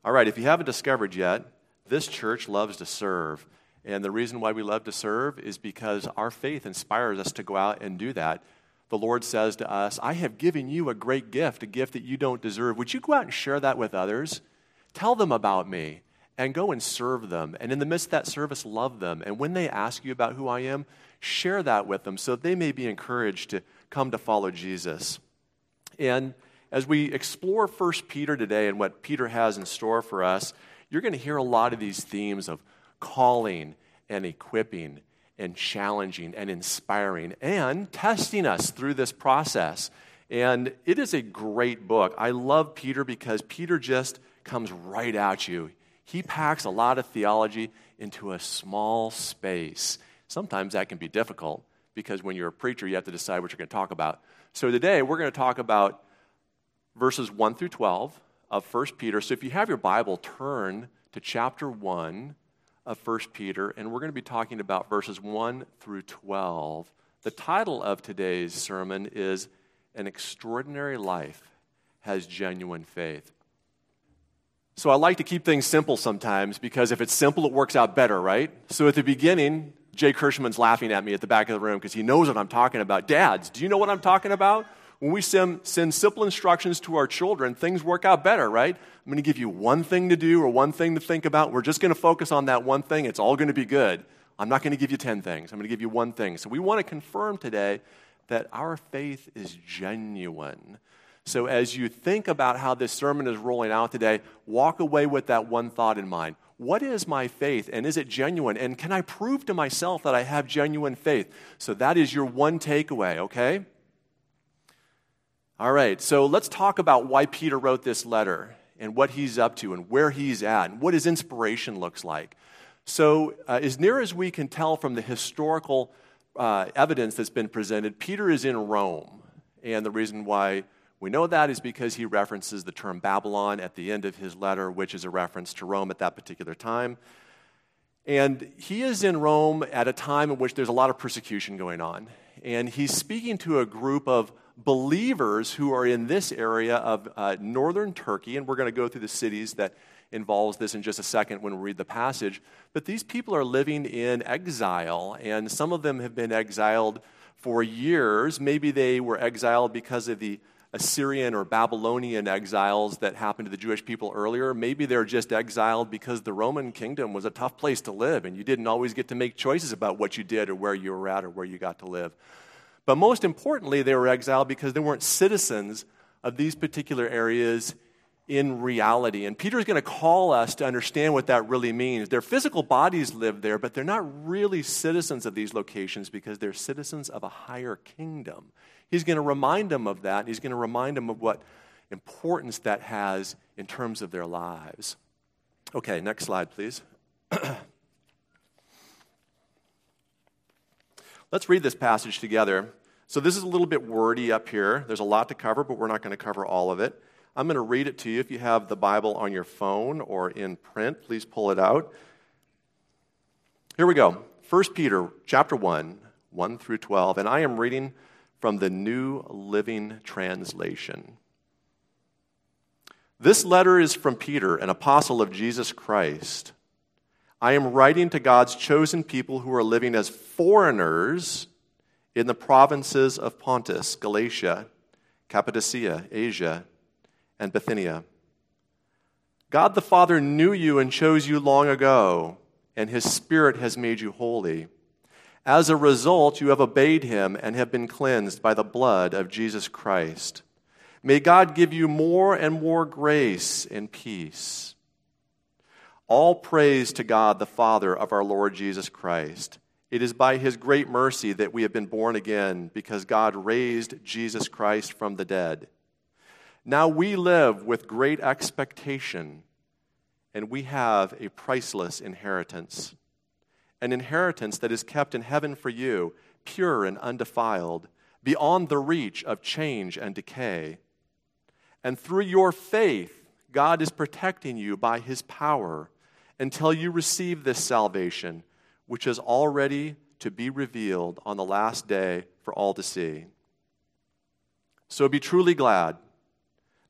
All right, if you haven't discovered yet, this church loves to serve. And the reason why we love to serve is because our faith inspires us to go out and do that. The Lord says to us, I have given you a great gift, a gift that you don't deserve. Would you go out and share that with others? Tell them about me and go and serve them. And in the midst of that service, love them. And when they ask you about who I am, share that with them so they may be encouraged to come to follow Jesus. And as we explore 1 Peter today and what Peter has in store for us, you're going to hear a lot of these themes of calling and equipping and challenging and inspiring and testing us through this process. And it is a great book. I love Peter because Peter just comes right at you. He packs a lot of theology into a small space. Sometimes that can be difficult because when you're a preacher, you have to decide what you're going to talk about. So today, we're going to talk about verses 1 through 12 of 1 Peter. So if you have your Bible, turn to chapter 1 of 1 Peter, and we're going to be talking about verses 1 through 12. The title of today's sermon is An Extraordinary Life Has Genuine Faith. So I like to keep things simple sometimes because if it's simple, it works out better, right? So at the beginning, Jay Kirschman's laughing at me at the back of the room because he knows what I'm talking about. Dads, do you know what I'm talking about? When we send simple instructions to our children, things work out better, right? I'm going to give you one thing to do or one thing to think about. We're just going to focus on that one thing. It's all going to be good. I'm not going to give you 10 things. I'm going to give you one thing. So we want to confirm today that our faith is genuine. So as you think about how this sermon is rolling out today, walk away with that one thought in mind. What is my faith, and is it genuine? And can I prove to myself that I have genuine faith? So that is your one takeaway, okay? All right, so let's talk about why Peter wrote this letter and what he's up to and where he's at and what his inspiration looks like. So as near as we can tell from the historical evidence that's been presented, Peter is in Rome. And the reason why we know that is because he references the term Babylon at the end of his letter, which is a reference to Rome at that particular time. And he is in Rome at a time in which there's a lot of persecution going on. And he's speaking to a group of believers who are in this area of northern Turkey, and we're going to go through the cities that involves this in just a second when we read the passage. But these people are living in exile, and some of them have been exiled for years. Maybe they were exiled because of the Assyrian or Babylonian exiles that happened to the Jewish people earlier. Maybe they're just exiled because the Roman kingdom was a tough place to live, and you didn't always get to make choices about what you did or where you were at or where you got to live. But most importantly, they were exiled because they weren't citizens of these particular areas in reality. And Peter's going to call us to understand what that really means. Their physical bodies live there, but they're not really citizens of these locations because they're citizens of a higher kingdom. He's going to remind them of that, and he's going to remind them of what importance that has in terms of their lives. Okay, next slide, please. Let's read this passage together. So this is a little bit wordy up here. There's a lot to cover, but we're not going to cover all of it. I'm going to read it to you. If you have the Bible on your phone or in print, please pull it out. Here we go. 1 Peter chapter 1, 1 through 12. And I am reading from the New Living Translation. This letter is from Peter, an apostle of Jesus Christ. I am writing to God's chosen people who are living as foreigners in the provinces of Pontus, Galatia, Cappadocia, Asia, and Bithynia. God the Father knew you and chose you long ago, and His Spirit has made you holy. As a result, you have obeyed Him and have been cleansed by the blood of Jesus Christ. May God give you more and more grace and peace. All praise to God the Father of our Lord Jesus Christ. It is by His great mercy that we have been born again, because God raised Jesus Christ from the dead. Now we live with great expectation, and we have a priceless inheritance. An inheritance that is kept in heaven for you, pure and undefiled, beyond the reach of change and decay. And through your faith, God is protecting you by His power until you receive this salvation, which is already to be revealed on the last day for all to see. So be truly glad,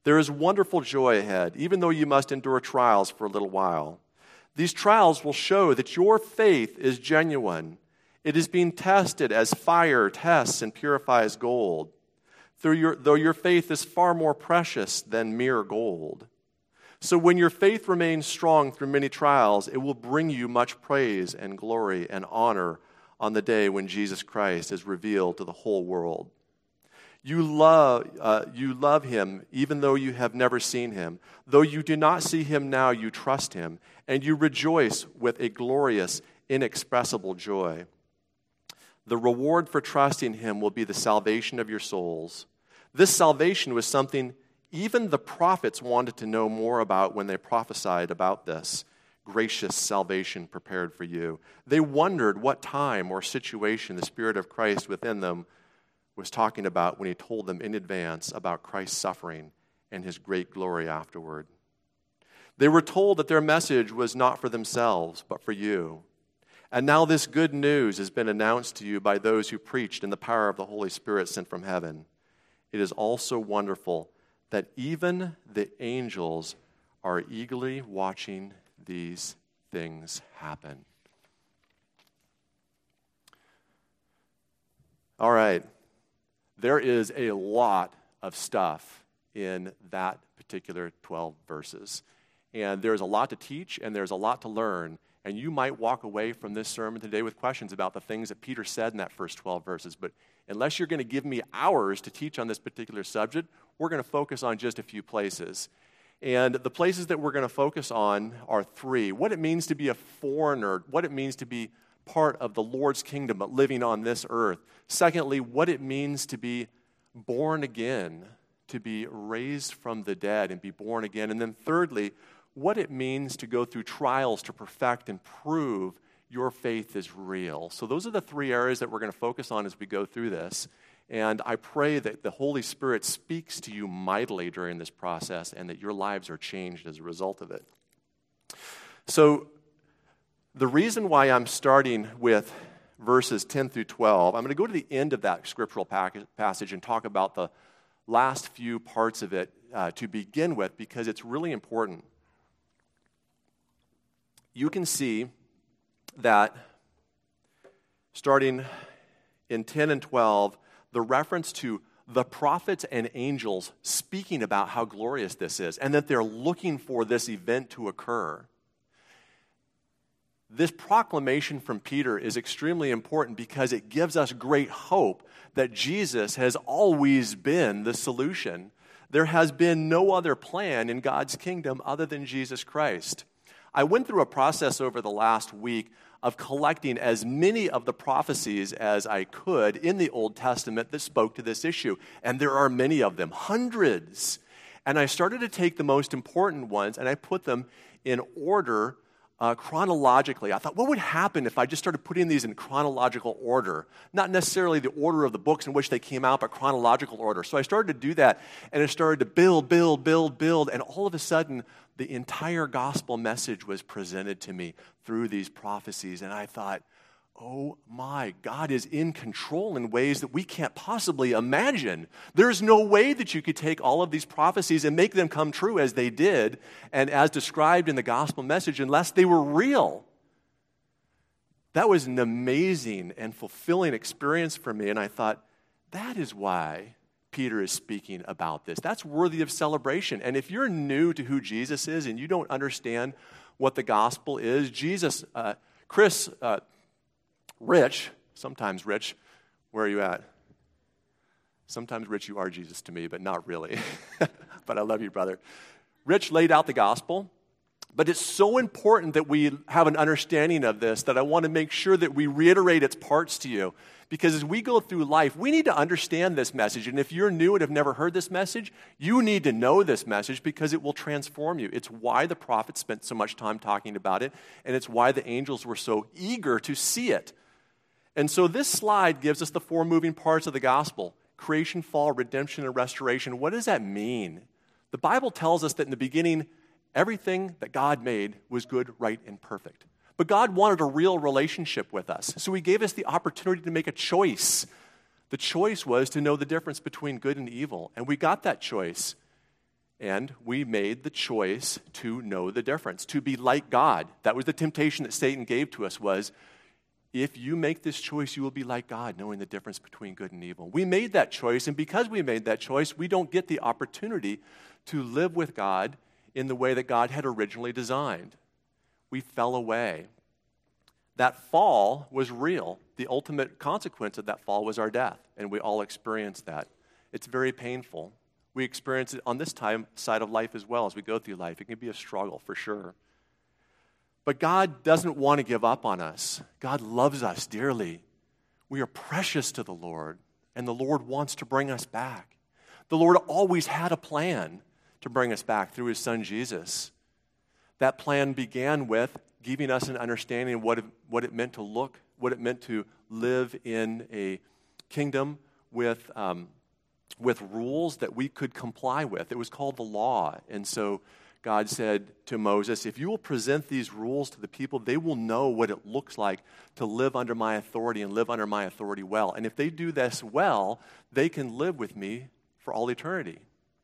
There is wonderful joy ahead, even though you must endure trials for a little while. These trials will show that your faith is genuine. It is being tested as fire tests and purifies gold, though your faith is far more precious than mere gold. So when your faith remains strong through many trials, it will bring you much praise and glory and honor on the day when Jesus Christ is revealed to the whole world. You love him even though you have never seen him. Though you do not see him now, you trust him, and you rejoice with a glorious, inexpressible joy. The reward for trusting him will be the salvation of your souls. This salvation was something even the prophets wanted to know more about when they prophesied about this gracious salvation prepared for you. They wondered what time or situation the Spirit of Christ within them was talking about when he told them in advance about Christ's suffering and his great glory afterward. They were told that their message was not for themselves, but for you. And now this good news has been announced to you by those who preached in the power of the Holy Spirit sent from heaven. It is also wonderful that even the angels are eagerly watching these things happen. All right. There is a lot of stuff in that particular 12 verses. And there's a lot to teach, and there's a lot to learn. And you might walk away from this sermon today with questions about the things that Peter said in that first 12 verses. But unless you're going to give me hours to teach on this particular subject, we're going to focus on just a few places. And the places that we're going to focus on are three. What it means to be a foreigner, what it means to be part of the Lord's kingdom but living on this earth. Secondly, what it means to be born again, to be raised from the dead and be born again. And then thirdly, what it means to go through trials to perfect and prove your faith is real. So those are the three areas that we're going to focus on as we go through this. And I pray that the Holy Spirit speaks to you mightily during this process and that your lives are changed as a result of it. So the reason why I'm starting with verses 10 through 12, I'm going to go to the end of that scriptural passage and talk about the last few parts of it to begin with, because it's really important. You can see that starting in 10 and 12, the reference to the prophets and angels speaking about how glorious this is and that they're looking for this event to occur. This proclamation from Peter is extremely important because it gives us great hope that Jesus has always been the solution. There has been no other plan in God's kingdom other than Jesus Christ. I went through a process over the last week of collecting as many of the prophecies as I could in the Old Testament that spoke to this issue. And there are many of them, hundreds. And I started to take the most important ones and I put them in order chronologically. I thought, what would happen if I just started putting these in chronological order? Not necessarily the order of the books in which they came out, but chronological order. So I started to do that, and it started to build, and all of a sudden, the entire gospel message was presented to me through these prophecies, and I thought, oh my, God is in control in ways that we can't possibly imagine. There's no way that you could take all of these prophecies and make them come true as they did and as described in the gospel message unless they were real. That was an amazing and fulfilling experience for me, and I thought, that is why Peter is speaking about this. That's worthy of celebration. And if you're new to who Jesus is and you don't understand what the gospel is, Rich, sometimes Rich, where are you at? Sometimes, Rich, you are Jesus to me, but not really. But I love you, brother. Rich laid out the gospel, but it's so important that we have an understanding of this that I want to make sure that we reiterate its parts to you. Because as we go through life, we need to understand this message. And if you're new and have never heard this message, you need to know this message because it will transform you. It's why the prophets spent so much time talking about it, and it's why the angels were so eager to see it. And so this slide gives us the four moving parts of the gospel: creation, fall, redemption, and restoration. What does that mean? The Bible tells us that in the beginning, everything that God made was good, right, and perfect. But God wanted a real relationship with us. So he gave us the opportunity to make a choice. The choice was to know the difference between good and evil. And we got that choice. And we made the choice to know the difference, to be like God. That was the temptation that Satan gave to us was, if you make this choice, you will be like God, knowing the difference between good and evil. We made that choice, and because we made that choice, we don't get the opportunity to live with God in the way that God had originally designed. We fell away. That fall was real. The ultimate consequence of that fall was our death, and we all experienced that. It's very painful. We experience it on this side of life as well as we go through life. It can be a struggle for sure. But God doesn't want to give up on us. God loves us dearly. We are precious to the Lord, and the Lord wants to bring us back. The Lord always had a plan to bring us back through his Son, Jesus. That plan began with giving us an understanding of what it meant to live in a kingdom with rules that we could comply with. It was called the law. And so God said to Moses, if you will present these rules to the people, they will know what it looks like to live under my authority and live under my authority well. And if they do this well, they can live with me for all eternity.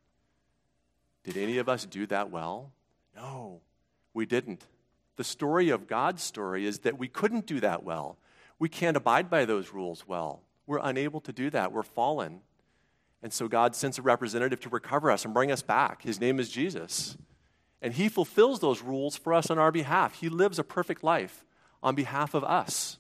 Did any of us do that well? No, we didn't. The story of God's story is that we couldn't do that well. We can't abide by those rules well. We're unable to do that. We're fallen. And so God sends a representative to recover us and bring us back. His name is Jesus. And he fulfills those rules for us on our behalf. He lives a perfect life on behalf of us.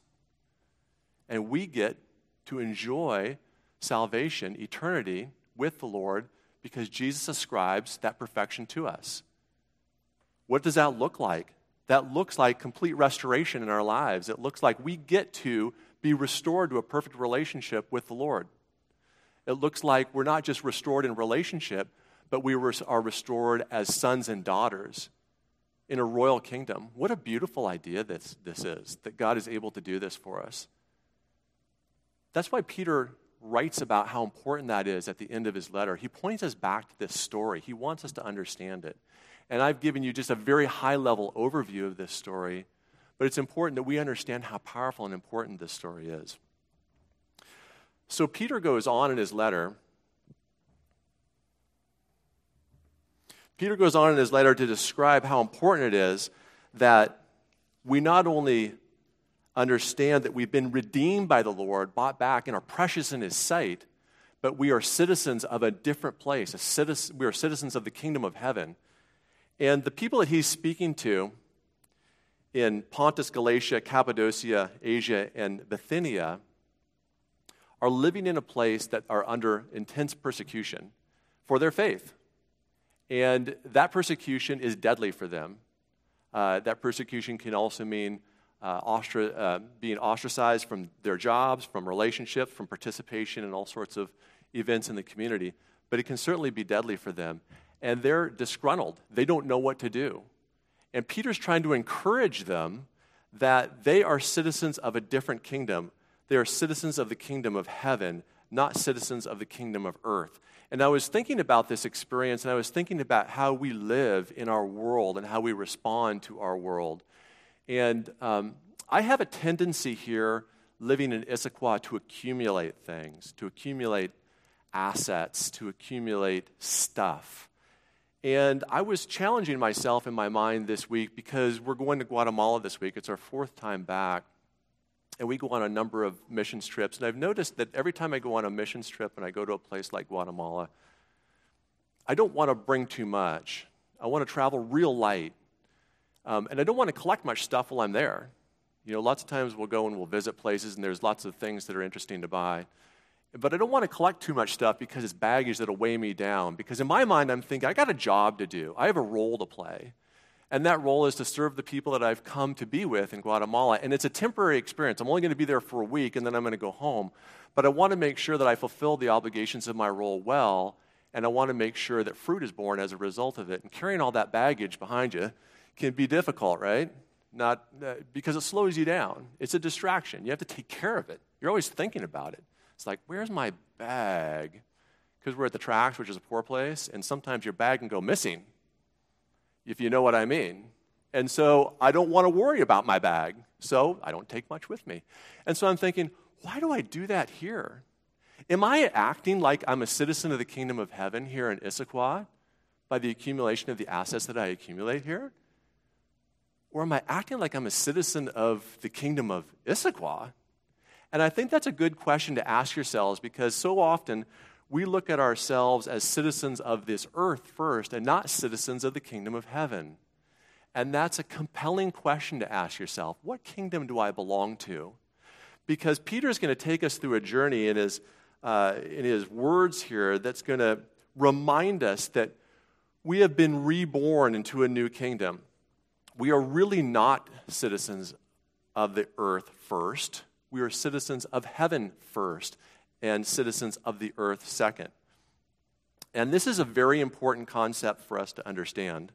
And we get to enjoy salvation, eternity with the Lord because Jesus ascribes that perfection to us. What does that look like? That looks like complete restoration in our lives. It looks like we get to be restored to a perfect relationship with the Lord. It looks like we're not just restored in relationship, but we are restored as sons and daughters in a royal kingdom. What a beautiful idea this is, that God is able to do this for us. That's why Peter writes about how important that is at the end of his letter. He points us back to this story. He wants us to understand it. And I've given you just a very high-level overview of this story, but it's important that we understand how powerful and important this story is. So Peter goes on in his letter. Peter goes on in his letter to describe how important it is that we not only understand that we've been redeemed by the Lord, bought back, and are precious in his sight, but we are citizens of a different place. We are citizens of the kingdom of heaven. And the people that he's speaking to in Pontus, Galatia, Cappadocia, Asia, and Bithynia are living in a place that are under intense persecution for their faith. And that persecution is deadly for them. That persecution can also mean being ostracized from their jobs, from relationships, from participation in all sorts of events in the community. But it can certainly be deadly for them. And they're disgruntled. They don't know what to do. And Peter's trying to encourage them that they are citizens of a different kingdom. They are citizens of the kingdom of heaven, not citizens of the kingdom of earth. And I was thinking about this experience, and I was thinking about how we live in our world and how we respond to our world. And I have a tendency here, living in Issaquah, to accumulate things, to accumulate assets, to accumulate stuff. And I was challenging myself in my mind this week because we're going to Guatemala this week. It's our fourth time back. And we go on a number of missions trips. And I've noticed that every time I go on a missions trip and I go to a place like Guatemala, I don't want to bring too much. I want to travel real light. And I don't want to collect much stuff while I'm there. You know, lots of times we'll go and we'll visit places and there's lots of things that are interesting to buy. But I don't want to collect too much stuff because it's baggage that'll weigh me down. Because in my mind, I'm thinking, I got a job to do. I have a role to play. And that role is to serve the people that I've come to be with in Guatemala. And it's a temporary experience. I'm only going to be there for a week, and then I'm going to go home. But I want to make sure that I fulfill the obligations of my role well, and I want to make sure that fruit is born as a result of it. And carrying all that baggage behind you can be difficult, right? Not because it slows you down. It's a distraction. You have to take care of it. You're always thinking about it. It's like, where's my bag? Because we're at the tracks, which is a poor place, and sometimes your bag can go missing, if you know what I mean. And so I don't want to worry about my bag, so I don't take much with me. And so I'm thinking, why do I do that here? Am I acting like I'm a citizen of the kingdom of heaven here in Issaquah by the accumulation of the assets that I accumulate here? Or am I acting like I'm a citizen of the kingdom of Issaquah? And I think that's a good question to ask yourselves, because so often we look at ourselves as citizens of this earth first and not citizens of the kingdom of heaven. And that's a compelling question to ask yourself. What kingdom do I belong to? Because Peter's going to take us through a journey in his words here that's going to remind us that we have been reborn into a new kingdom. We are really not citizens of the earth first. We are citizens of heaven first and citizens of the earth second. And this is a very important concept for us to understand.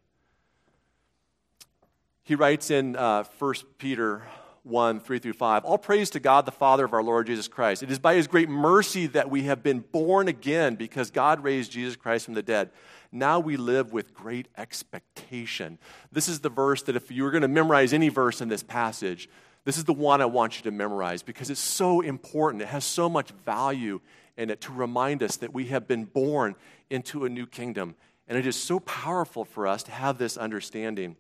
He writes in 1 Peter 1, 3 through 5, "All praise to God, the Father of our Lord Jesus Christ. It is by his great mercy that we have been born again, because God raised Jesus Christ from the dead. Now we live with great expectation." This is the verse that if you were going to memorize any verse in this passage, this is the one I want you to memorize, because it's so important. It has so much value in it to remind us that we have been born into a new kingdom. And it is so powerful for us to have this understanding.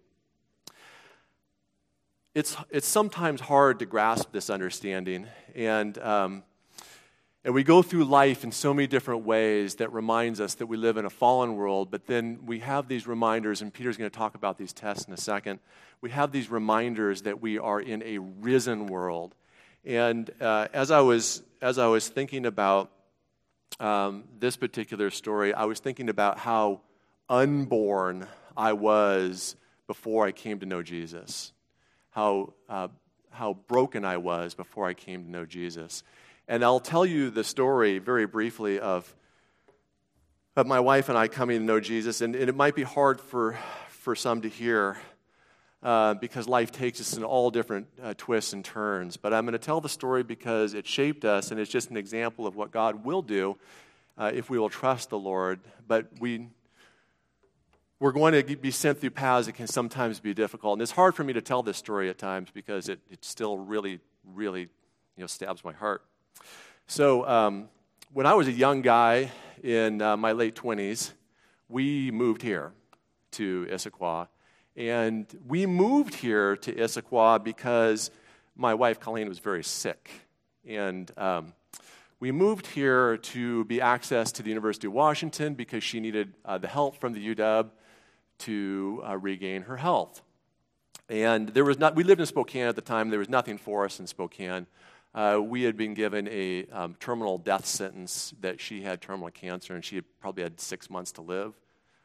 It's sometimes hard to grasp this understanding, and we go through life in so many different ways that reminds us that we live in a fallen world, but then we have these reminders, and Peter's going to talk about these tests in a second. We have these reminders that we are in a risen world. And as I was thinking about this particular story, I was thinking about how unborn I was before I came to know Jesus. How broken I was before I came to know Jesus. And I'll tell you the story very briefly of my wife and I coming to know Jesus. And it might be hard for some to hear because life takes us in all different twists and turns. But I'm going to tell the story because it shaped us, and it's just an example of what God will do if we will trust the Lord. But we're going to be sent through paths that can sometimes be difficult. And it's hard for me to tell this story at times because it still really, really stabs my heart. So when I was a young guy in my late 20s, we moved here to Issaquah. And we moved here to Issaquah because my wife, Colleen, was very sick. And we moved here to be access to the University of Washington because she needed the help from the UW to regain her health. And we lived in Spokane at the time. There was nothing for us in Spokane. We had been given a terminal death sentence that she had terminal cancer, and she had probably had 6 months to live.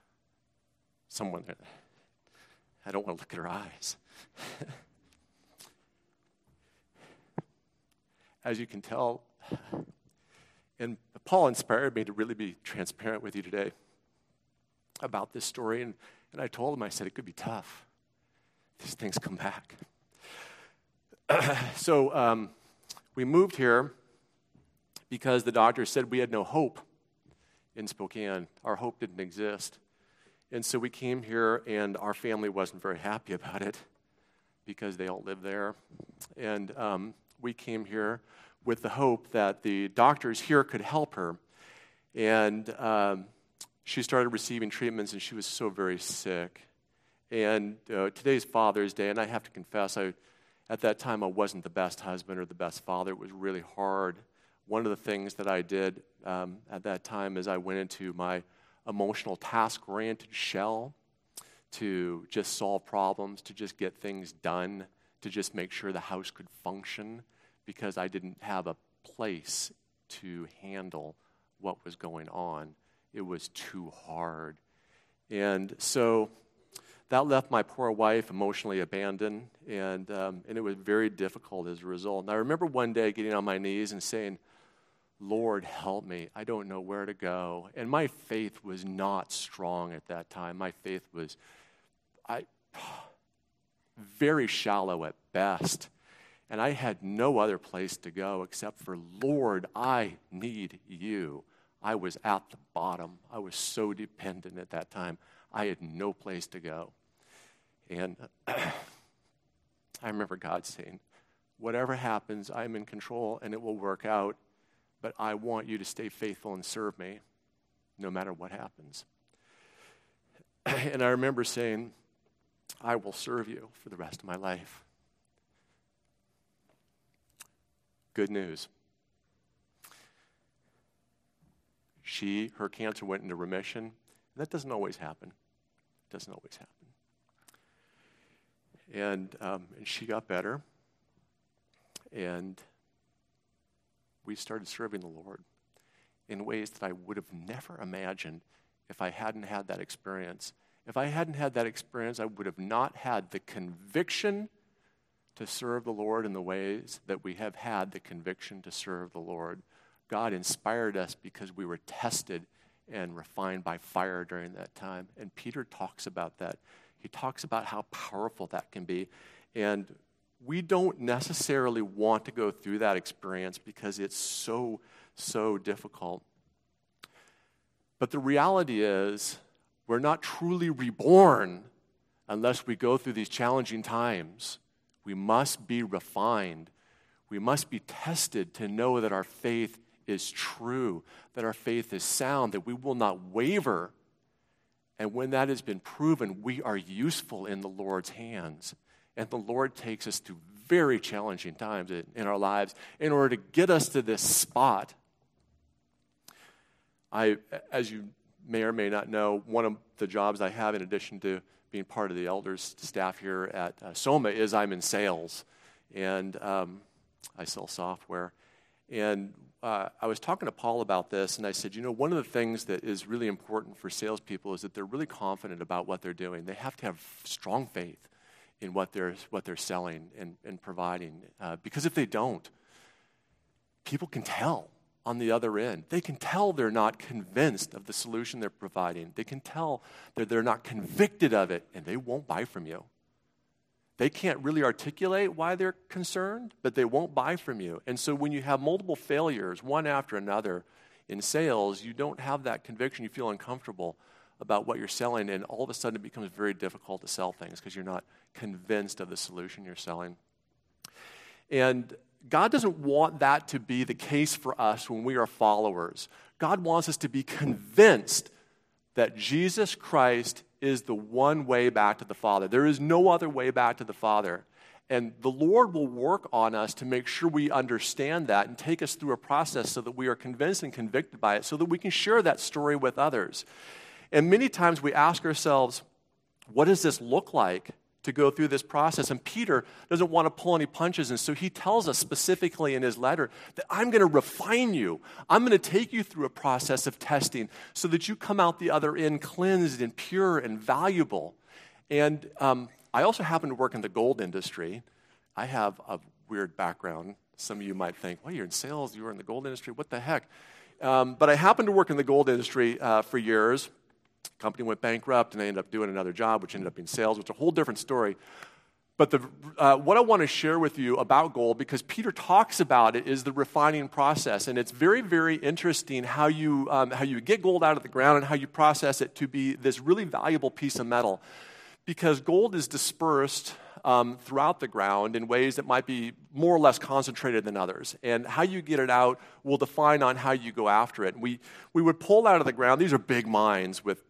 I don't want to look at her eyes. As you can tell, and Paul inspired me to really be transparent with you today about this story, and I told him, I said, it could be tough. These things come back. So we moved here because the doctor said we had no hope in Spokane. Our hope didn't exist. And so we came here, and our family wasn't very happy about it because they all live there. And we came here with the hope that the doctors here could help her. And she started receiving treatments, and she was so very sick. And today's Father's Day, and I have to confess, at that time I wasn't the best husband or the best father. It was really hard. One of the things that I did at that time is I went into my emotional task-oriented shell to just solve problems, to just get things done, to just make sure the house could function, because I didn't have a place to handle what was going on. It was too hard. And so that left my poor wife emotionally abandoned, and it was very difficult as a result. And I remember one day getting on my knees and saying, Lord, help me. I don't know where to go. And my faith was not strong at that time. My faith was very shallow at best. And I had no other place to go except for, Lord, I need you. I was at the bottom. I was so dependent at that time. I had no place to go. And I remember God saying, whatever happens, I'm in control and it will work out. But I want you to stay faithful and serve me no matter what happens. And I remember saying, I will serve you for the rest of my life. Good news. Her cancer went into remission. That doesn't always happen. It doesn't always happen. And she got better. And we started serving the Lord in ways that I would have never imagined if I hadn't had that experience. If I hadn't had that experience, I would have not had the conviction to serve the Lord in the ways that we have had the conviction to serve the Lord. God inspired us because we were tested and refined by fire during that time. And Peter talks about that. He talks about how powerful that can be. And we don't necessarily want to go through that experience because it's so, so difficult. But the reality is, we're not truly reborn unless we go through these challenging times. We must be refined. We must be tested to know that our faith is true, that our faith is sound, that we will not waver. And when that has been proven, we are useful in the Lord's hands. And the Lord takes us through very challenging times in our lives in order to get us to this spot. As you may or may not know, one of the jobs I have in addition to being part of the elders staff here at Soma is I'm in sales. And I sell software. And I was talking to Paul about this, and I said, one of the things that is really important for salespeople is that they're really confident about what they're doing. They have to have strong faith in what they're selling and providing. Because if they don't, people can tell on the other end. They can tell they're not convinced of the solution they're providing. They can tell that they're not convicted of it, and they won't buy from you. They can't really articulate why they're concerned, but they won't buy from you. And so when you have multiple failures, one after another in sales, you don't have that conviction. You feel uncomfortable about what you're selling, and all of a sudden it becomes very difficult to sell things because you're not convinced of the solution you're selling. And God doesn't want that to be the case for us when we are followers. God wants us to be convinced that Jesus Christ is the one way back to the Father. There is no other way back to the Father. And the Lord will work on us to make sure we understand that and take us through a process so that we are convinced and convicted by it so that we can share that story with others. And many times we ask ourselves, what does this look like to go through this process? And Peter doesn't want to pull any punches, and so he tells us specifically in his letter that I'm going to refine you. I'm going to take you through a process of testing so that you come out the other end cleansed and pure and valuable. And I also happen to work in the gold industry. I have a weird background. Some of you might think, well, you're in sales, you were in the gold industry, what the heck? But I happened to work in the gold industry for years. The company went bankrupt, and I ended up doing another job, which ended up being sales, which is a whole different story. But what I want to share with you about gold, because Peter talks about it, is the refining process. And it's very, very interesting how you get gold out of the ground and how you process it to be this really valuable piece of metal. Because gold is dispersed throughout the ground in ways that might be more or less concentrated than others. And how you get it out will define on how you go after it. We would pull out of the ground. These are big mines with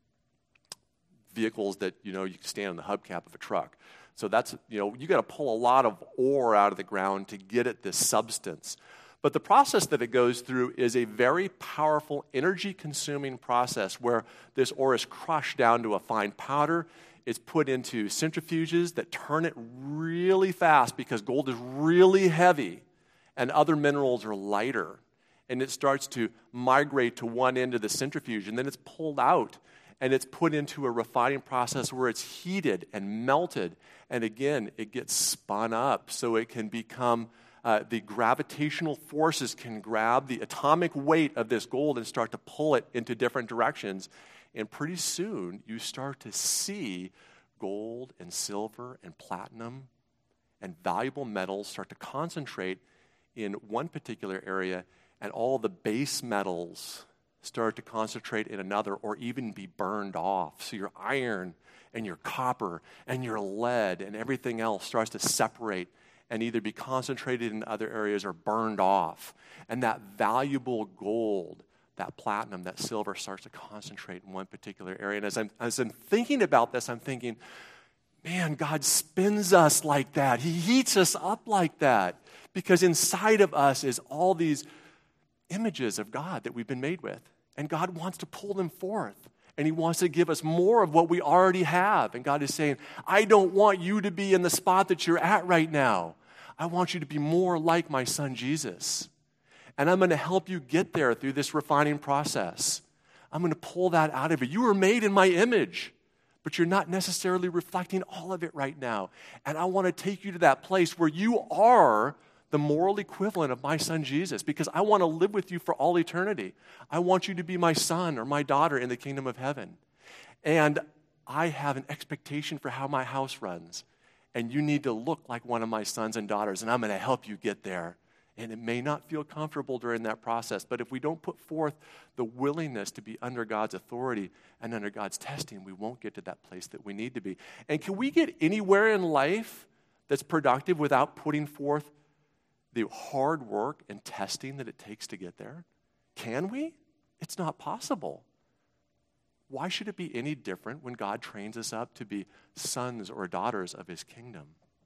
vehicles that, you can stand on the hubcap of a truck. So that's, you got to pull a lot of ore out of the ground to get at this substance. But the process that it goes through is a very powerful, energy-consuming process where this ore is crushed down to a fine powder. It's put into centrifuges that turn it really fast because gold is really heavy and other minerals are lighter. And it starts to migrate to one end of the centrifuge, and then it's pulled out. And it's put into a refining process where it's heated and melted. And again, it gets spun up so it can become, the gravitational forces can grab the atomic weight of this gold and start to pull it into different directions. And pretty soon, you start to see gold and silver and platinum and valuable metals start to concentrate in one particular area, and all the base metals start to concentrate in another or even be burned off. So your iron and your copper and your lead and everything else starts to separate and either be concentrated in other areas or burned off. And that valuable gold, that platinum, that silver starts to concentrate in one particular area. And as I'm thinking about this, I'm thinking, man, God spins us like that. He heats us up like that because inside of us is all these images of God that we've been made with. And God wants to pull them forth. And he wants to give us more of what we already have. And God is saying, I don't want you to be in the spot that you're at right now. I want you to be more like my son Jesus. And I'm going to help you get there through this refining process. I'm going to pull that out of you. You were made in my image, but you're not necessarily reflecting all of it right now. And I want to take you to that place where you are the moral equivalent of my son Jesus, because I want to live with you for all eternity. I want you to be my son or my daughter in the kingdom of heaven. And I have an expectation for how my house runs. And you need to look like one of my sons and daughters, and I'm going to help you get there. And it may not feel comfortable during that process, but if we don't put forth the willingness to be under God's authority and under God's testing, we won't get to that place that we need to be. And can we get anywhere in life that's productive without putting forth the hard work and testing that it takes to get there? Can we? It's not possible. Why should it be any different when God trains us up to be sons or daughters of his kingdom?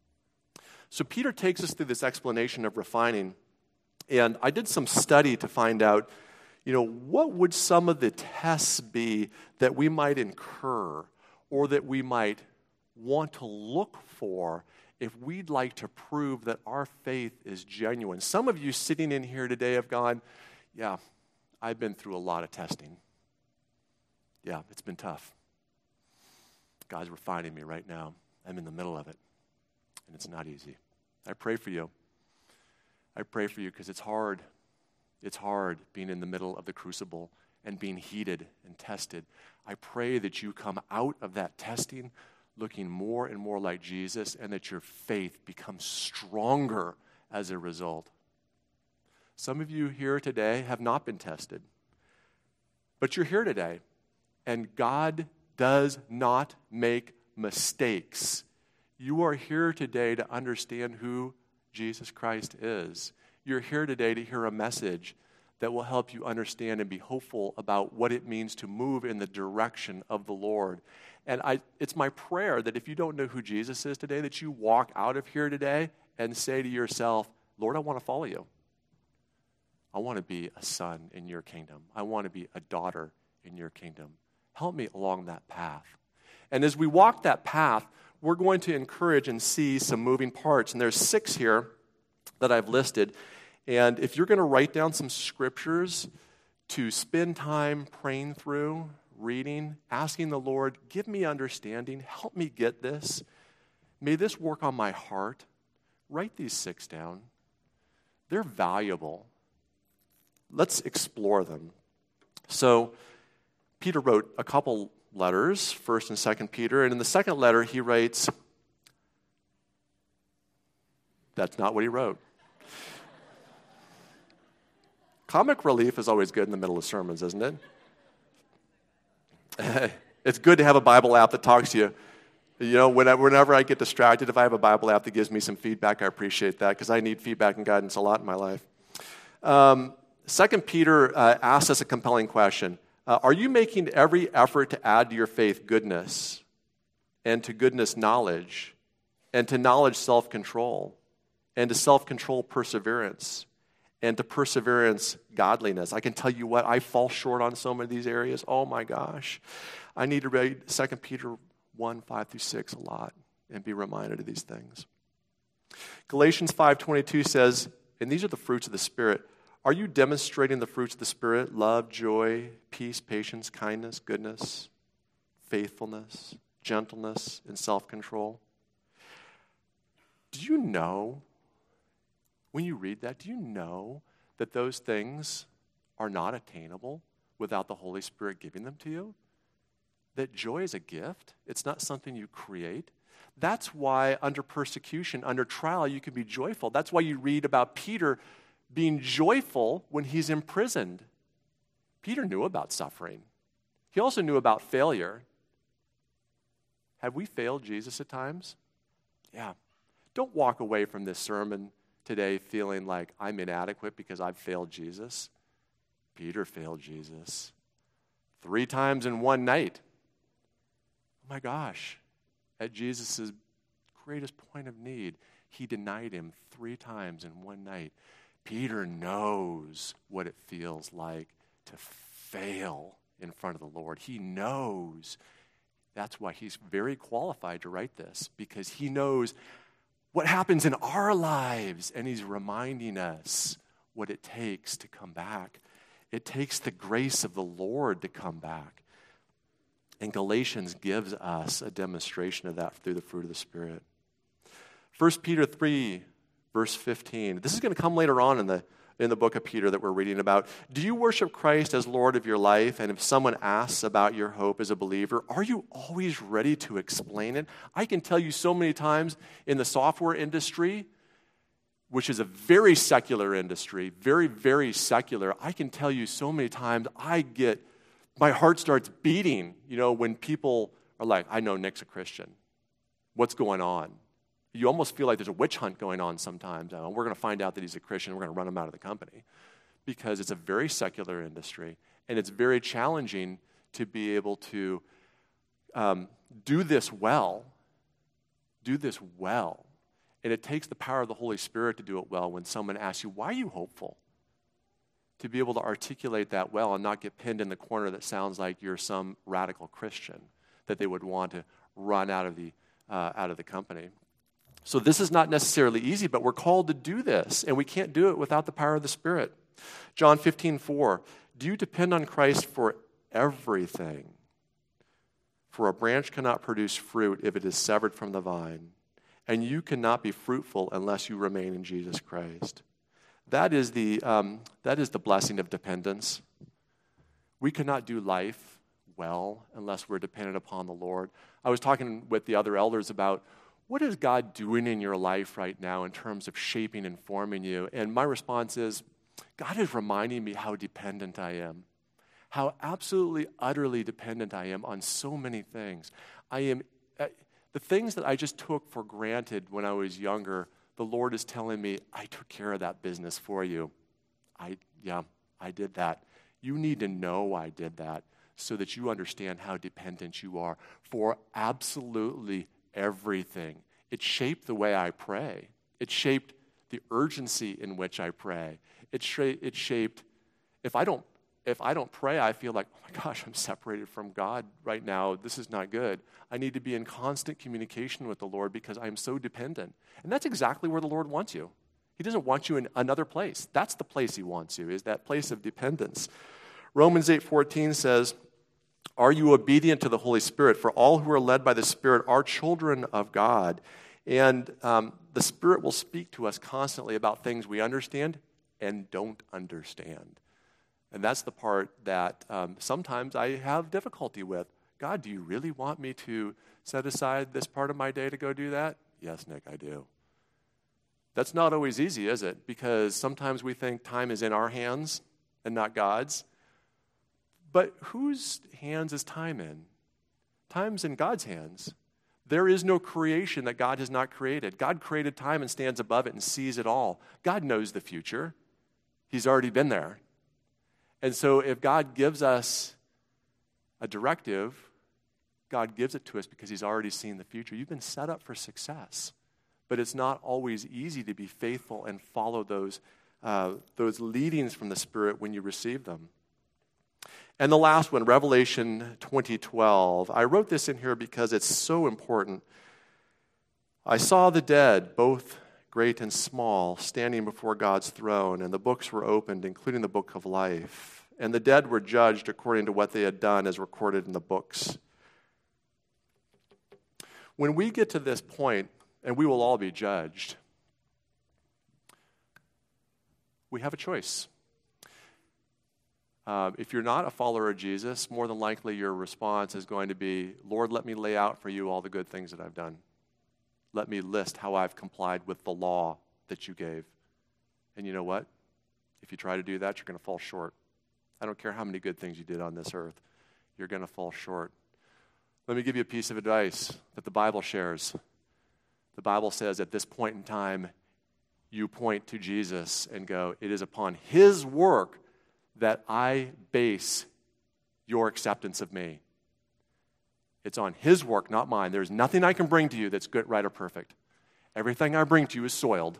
So Peter takes us through this explanation of refining, and I did some study to find out, what would some of the tests be that we might incur or that we might want to look for if we'd like to prove that our faith is genuine. Some of you sitting in here today have gone, yeah, I've been through a lot of testing. Yeah, it's been tough. God's refining me right now. I'm in the middle of it, and it's not easy. I pray for you. I pray for you because it's hard. It's hard being in the middle of the crucible and being heated and tested. I pray that you come out of that testing looking more and more like Jesus, and that your faith becomes stronger as a result. Some of you here today have not been tested, but you're here today, and God does not make mistakes. You are here today to understand who Jesus Christ is. You're here today to hear a message that will help you understand and be hopeful about what it means to move in the direction of the Lord. And it's my prayer that if you don't know who Jesus is today, that you walk out of here today and say to yourself, Lord, I want to follow you. I want to be a son in your kingdom. I want to be a daughter in your kingdom. Help me along that path. And as we walk that path, we're going to encourage and see some moving parts. And there's 6 here that I've listed. And if you're going to write down some scriptures to spend time praying through, reading, asking the Lord, give me understanding, help me get this. May this work on my heart. Write these 6 down. They're valuable. Let's explore them. So Peter wrote a couple letters, 1st and 2nd Peter, and in the second letter he writes, that's not what he wrote. Comic relief is always good in the middle of sermons, isn't it? It's good to have a Bible app that talks to you. Whenever I get distracted, if I have a Bible app that gives me some feedback, I appreciate that because I need feedback and guidance a lot in my life. 2 Peter asks us a compelling question. Are you making every effort to add to your faith goodness, and to goodness knowledge, and to knowledge self-control, and to self-control perseverance, and to perseverance godliness? I can tell you what, I fall short on so many of these areas. Oh my gosh. I need to read 2 Peter 1, 5 through 6 a lot and be reminded of these things. Galatians 5:22 says, and these are the fruits of the Spirit. Are you demonstrating the fruits of the Spirit? Love, joy, peace, patience, kindness, goodness, faithfulness, gentleness, and self-control. Do you know, when you read that, do you know that those things are not attainable without the Holy Spirit giving them to you? That joy is a gift. It's not something you create. That's why under persecution, under trial, you can be joyful. That's why you read about Peter being joyful when he's imprisoned. Peter knew about suffering. He also knew about failure. Have we failed Jesus at times? Yeah. Don't walk away from this sermon today feeling like I'm inadequate because I've failed Jesus. Peter failed Jesus 3 times in one night. Oh my gosh. At Jesus' greatest point of need, he denied him 3 times in one night. Peter knows what it feels like to fail in front of the Lord. He knows. That's why he's very qualified to write this, because he knows what happens in our lives, and he's reminding us what it takes to come back. It takes the grace of the Lord to come back. And Galatians gives us a demonstration of that through the fruit of the Spirit. 1 Peter 3, verse 15. This is going to come later on in the book of Peter that we're reading about. Do you worship Christ as Lord of your life? And if someone asks about your hope as a believer, are you always ready to explain it? I can tell you so many times in the software industry, which is a very secular industry, very, very secular, I can tell you so many times my heart starts beating, when people are like, I know Nick's a Christian. What's going on? You almost feel like there's a witch hunt going on sometimes. We're going to find out that he's a Christian. We're going to run him out of the company, because it's a very secular industry, and it's very challenging to be able to do this well. And it takes the power of the Holy Spirit to do it well when someone asks you, why are you hopeful? To be able to articulate that well and not get pinned in the corner that sounds like you're some radical Christian that they would want to run out of the company. So this is not necessarily easy, but we're called to do this, and we can't do it without the power of the Spirit. John 15:4, do you depend on Christ for everything? For a branch cannot produce fruit if it is severed from the vine, and you cannot be fruitful unless you remain in Jesus Christ. That is the blessing of dependence. We cannot do life well unless we're dependent upon the Lord. I was talking with the other elders about what is God doing in your life right now in terms of shaping and forming you? And my response is, God is reminding me how dependent I am, how absolutely, utterly dependent I am on so many things. The things that I just took for granted when I was younger, the Lord is telling me, I took care of that business for you. I did that. You need to know I did that so that you understand how dependent you are for absolutely everything. It shaped the way I pray. It shaped the urgency in which I pray. It shaped, if I don't pray, I feel like, oh my gosh, I'm separated from God right now. This is not good. I need to be in constant communication with the Lord because I'm so dependent. And that's exactly where the Lord wants you. He doesn't want you in another place. That's the place he wants you, is that place of dependence. Romans 8:14 says, are you obedient to the Holy Spirit? For all who are led by the Spirit are children of God. And the Spirit will speak to us constantly about things we understand and don't understand. And that's the part that sometimes I have difficulty with. God, do you really want me to set aside this part of my day to go do that? Yes, Nick, I do. That's not always easy, is it? Because sometimes we think time is in our hands and not God's. But whose hands is time in? Time's in God's hands. There is no creation that God has not created. God created time and stands above it and sees it all. God knows the future. He's already been there. And so if God gives us a directive, God gives it to us because he's already seen the future. You've been set up for success. But it's not always easy to be faithful and follow those leadings from the Spirit when you receive them. And the last one, Revelation 20:12. I wrote this in here because it's so important. I saw the dead, both great and small, standing before God's throne, and the books were opened, including the book of life. And the dead were judged according to what they had done as recorded in the books. When we get to this point, and we will all be judged, we have a choice. If you're not a follower of Jesus, more than likely your response is going to be, Lord, let me lay out for you all the good things that I've done. Let me list how I've complied with the law that you gave. And you know what? If you try to do that, you're going to fall short. I don't care how many good things you did on this earth. You're going to fall short. Let me give you a piece of advice that the Bible shares. The Bible says at this point in time, you point to Jesus and go, it is upon his work that I base your acceptance of me. It's on his work, not mine. There's nothing I can bring to you that's good, right, or perfect. Everything I bring to you is soiled.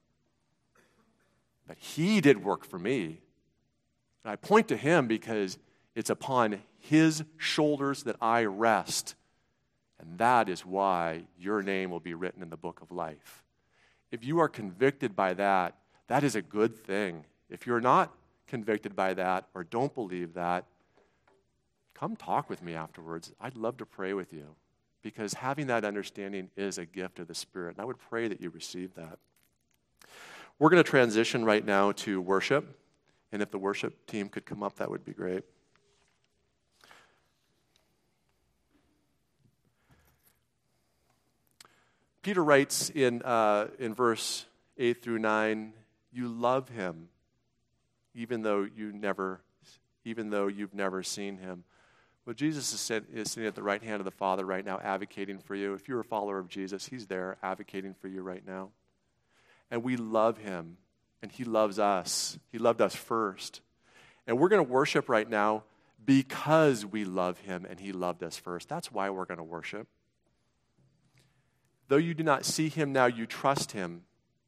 But he did work for me. And I point to him because it's upon his shoulders that I rest. And that is why your name will be written in the book of life. If you are convicted by that, that is a good thing. If you're not convicted by that or don't believe that, come talk with me afterwards. I'd love to pray with you because having that understanding is a gift of the Spirit. And I would pray that you receive that. We're going to transition right now to worship. And if the worship team could come up, that would be great. Peter writes in verse 8 through 9, you love him even though you've never seen him. Well, Jesus is sitting at the right hand of the Father right now, advocating for you. If you're a follower of Jesus, he's there advocating for you right now. And we love him, and he loves us. He loved us first. And we're going to worship right now because we love him and he loved us first. That's why we're going to worship. Though you do not see him now, you trust him.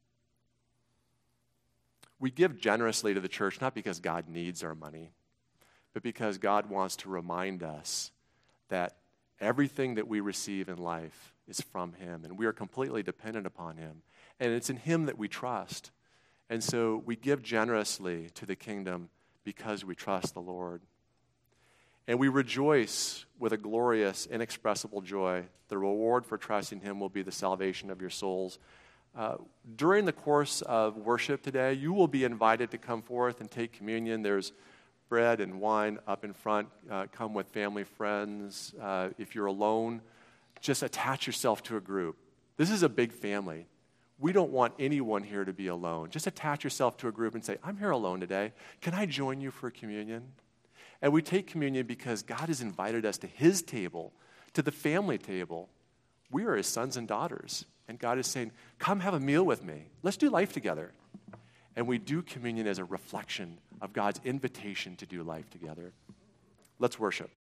We give generously to the church, not because God needs our money, but because God wants to remind us that everything that we receive in life is from him, and we are completely dependent upon him. And it's in him that we trust. And so we give generously to the kingdom because we trust the Lord. And we rejoice with a glorious, inexpressible joy. The reward for trusting him will be the salvation of your souls. During the course of worship today, you will be invited to come forth and take communion. There's bread and wine up in front. Come with family, friends. If you're alone, just attach yourself to a group. This is a big family. We don't want anyone here to be alone. Just attach yourself to a group and say, I'm here alone today. Can I join you for communion? And we take communion because God has invited us to his table, to the family table. We are his sons and daughters. And God is saying, come have a meal with me. Let's do life together. And we do communion as a reflection of God's invitation to do life together. Let's worship.